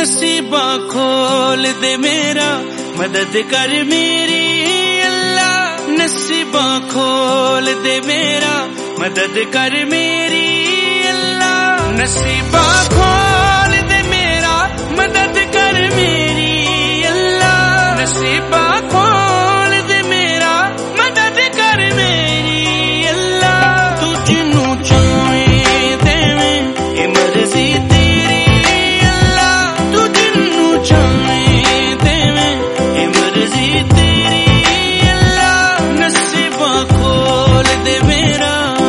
नसीबा खोल दे मेरा, मदद कर मेरी अल्लाह। नसीबा खोल दे मेरा, मदद कर मेरी अल्लाह। नसीबा खोल दे मेरा, मदद कर मेरी अल्लाह। नसीबा खोल दे मेरा, मदद कर मेरी अल्लाह। तू जिन्नू चाहे देवे ए मर्जी तेरी अल्लाह। तू जिन्नू चाहे देवे ए मर्जी तेरी अल्लाह। नसीबा खोल दे मेरा।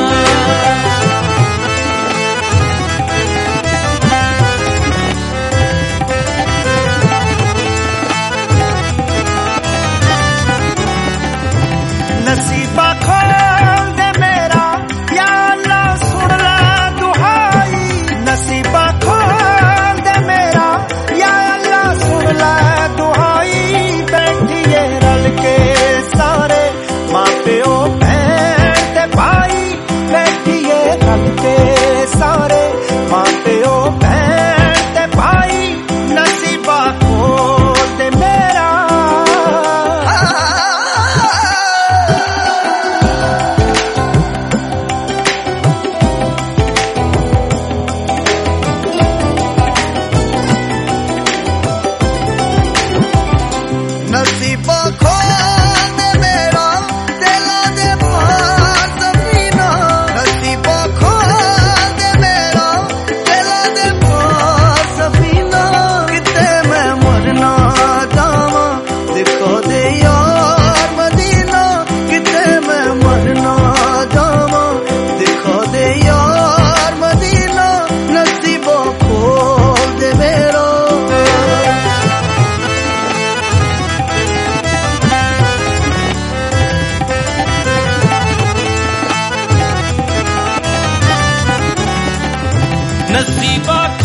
नसीबा खोल दे मेरा, या अल्लाह सुन ले दुहाई। नसीबा खोल दे मेरा, या अल्लाह सुन ले दुहाई। बैठिए रल के सारे माँ प्यो बहन ते भाई। बैठिए रल के सारे माँ प्यो बहन ते भाई। नसीबा खोल दे मेरा। नसीबा खोल दे मेरा, दिला दे पार ज़मीना। नसीबा खोल दे मेरा, दिला दे पार ज़मीना। किते मैं मरना जावा, दिखा दे यार मदीना। किते मैं मरना जावा, दिखा दे यार मदीना। नसीबा खोल दे मेरा। नसीबा